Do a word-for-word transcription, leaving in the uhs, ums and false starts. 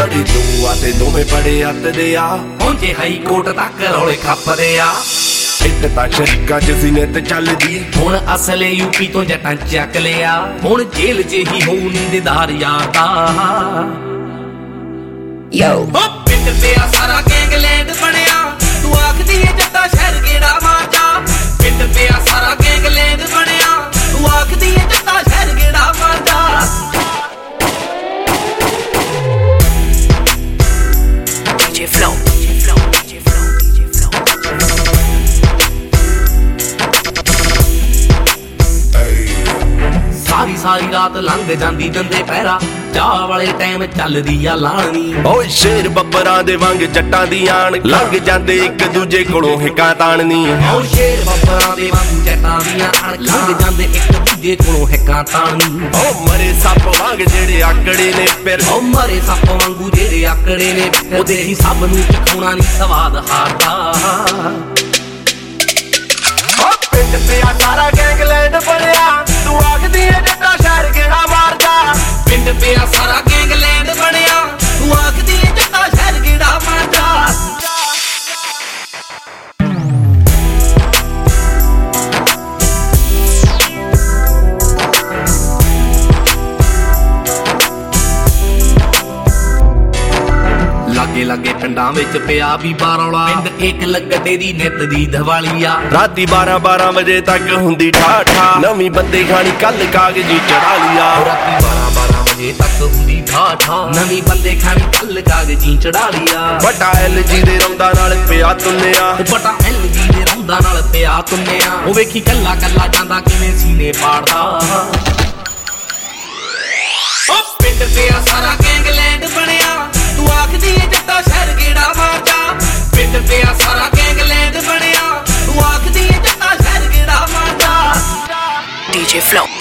ਲੜੀ ਤੂੰ ਆ ਤੇ ਦੋਵੇਂ ਬੜੇ ਅੱਤਦੇ ਆ ਪਹੁੰਚੇ ਹਾਈ ਕੋਰਟ ਤੱਕ ਰੌਲੇ ਖੱਪਦੇ ਆ ਇੱਟ ਤਾਂ ਸ਼ਰੀਕਾਂ ਚ ਸੀਨੇ ਤੇ ਚੱਲਦੀ ਹੁਣ ਅਸਲੇ ਯੂਪੀ ਤੋਂ ਜੱਟਾਂ ਚੱਕ ਲਿਆ ਹੁਣ ਜੇਲ੍ਹ 'ਚ ਹੀ ਹੋਊ ਨੀਂਦਦਾਰ ਯਾਦਾ Yo ਪਿੰਡ ਪਿਆ ਸਾਰਾ ਗੈਂਗਲੈਂਡ ਬਣਿਆ ਤੂੰ ਆਖਦੀ ਏ ਜੱਟਾ ਸ਼ਹਿਰ ਕਿਹੜਾ ਮਾਰਦਾ ਪਿੰਡ ਪਿਆ ਸਾਰਾ ਗੈਂਗਲੈਂਡ ਬਣਿਆ ਤੂੰ ਆਖਦੀ ਏ ਜੱਟਾ ਸ਼ਹਿਰ ਕਿਹੜਾ ਮਾਰਦਾ D J Flow D J Flow D J Flow D J Flow ਸਾਰੀ ਸਾਰੀ ਰਾਤ ਲੰਘ ਜਾਂਦੀ ਦੰਦੇ ਪਹਿਰਾ ਚਾਹ ਵਾਲੇ ਟਾਈਮ ਚੱਲਦੀ ਆ ਲਾਣੀ ਓਏ ਸ਼ੇਰ ਬੱਬਰਾਂ ਦੇ ਵਾਂਗ ਜੱਟਾਂ ਦੀ ਆਣ ਲੰਘ ਜਾਂਦੇ ਇੱਕ ਦੂਜੇ ਕੋਲੋਂ ਹਿੱਕਾਂ ਤਾਣਨੀ ਓ ਸ਼ੇਰ ਬੱਬਰਾਂ ਦੇ ਵਾਂਗ ਜੱਟਾਂ ਦੀਆਂ ਆਣ ਲੰਘ ਜਾਂਦੇ ਇੱਕ ਦੂਜੇ ਕੋਲੋਂ ਹਿੱਕਾਂ ਤਾਣਨੀ ਓ ਮਰੇ ਸੱਪ ਵਾਂਗ ਜਿਹੜੇ ਆਕੜੇ ਨੇ ਫਿਰ ਓ ਮਰੇ ਸੱਪ ਵਾਂਗੂ ਜਿਹੜੇ ਆਕੜੇ ਨੇ ਉਹਦੇ ਹੀ ਸਭ ਨੂੰ ਚਖਾਉਣਾ ਨਹੀਂ ਸਵਾਦ ਹਾਰਦਾ ਓ ਪਿੰਡ ਪਿਆ ਸਾਰਾ ਗੈਂਗਲੈਂਡ ਬਣਿਆ ਤੂੰ ਆਖਦੀ ਏ ਜੱਟਾ ਸ਼ਹਿਰ ਕਿਹੜਾ ਮਾਰਦਾ ਪਿੰਡ ਪਿਆ ਸਾਰਾ ਗੈਂਗਲੈਂਡ ਬਣਿਆ ਤੂੰ ਆਖਦੀ ਏ ਜੱਟਾ ਸ਼ਹਿਰ ਕਿਹੜਾ ਮਾਰਦਾ ਲਾਗੇ ਲਾਗੇ ਪਿੰਡਾਂ ਵਿੱਚ ਪਿਆ ਵੀ ਬਾਰੌਲਾ ਪਿੰਡ ਇੱਕ ਲੱਗਦੇ ਦੀ ਨਿੱਤ ਦੀ ਦੀਵਾਲੀ ਆ ਰਾਤੀ ਬਾਰਾਂ ਬਾਰਾਂ ਵਜੇ ਤੱਕ ਹੁੰਦੀ ਠਾਠਾ ਨਵੀਂ ਬੰਦੇ ਖਾਣੀ ਕੱਲ ਕਾਗਜ਼ੀ ਚੜਾ ਲਿਆ ਰਾਤੀ ਬਾਰਾਂ ਬਾਰਾਂ ਵਜੇ ਤੱਕ ਹੁੰਦੀ ਠਾਠਾ ਨਵੀਂ ਬੰਦੇ ਖਾਣੀ ਕੱਲ ਕਾਗਜ਼ੀ ਚੜਾ ਲਿਆ ਵੱਡਾ ਐਲ ਜੀ ਦੇ ਰੌਂਦਾ ਨਾਲ ਪਿਆ ਤੁੰਨਿਆ ਵੱਡਾ ਐਲ ਜੀ ਦੇ ਰੌਂਦਾ ਨਾਲ ਪਿਆ ਤੁੰਨਿਆ ਉਹ ਵੇਖੀ ਕੱਲਾ ਕੱਲਾ ਜਾਂਦਾ ਕਿਵੇਂ ਸੀਨੇ ਪਾੜਦਾ ਓ ਪਿੰਡ ਪਿਆ ਸਾਰਾ ਗੈਂਗਲੈਂਡ ਬਣਿਆ ਤੂੰ ਆਖਦੀ ਏ ਜੱਟਾ ਸ਼ਹਿਰ ਕਿਹੜਾ ਮਾਰਦਾ ਪਿੰਡ ਪਿਆ ਸਾਰਾ ਗੈਂਗਲੈਂਡ ਬਣਿਆ ਤੂੰ ਆਖਦੀ ਏ ਜੱਟਾ ਸ਼ਹਿਰ ਕਿਹੜਾ ਮਾਰਦਾ D J Flow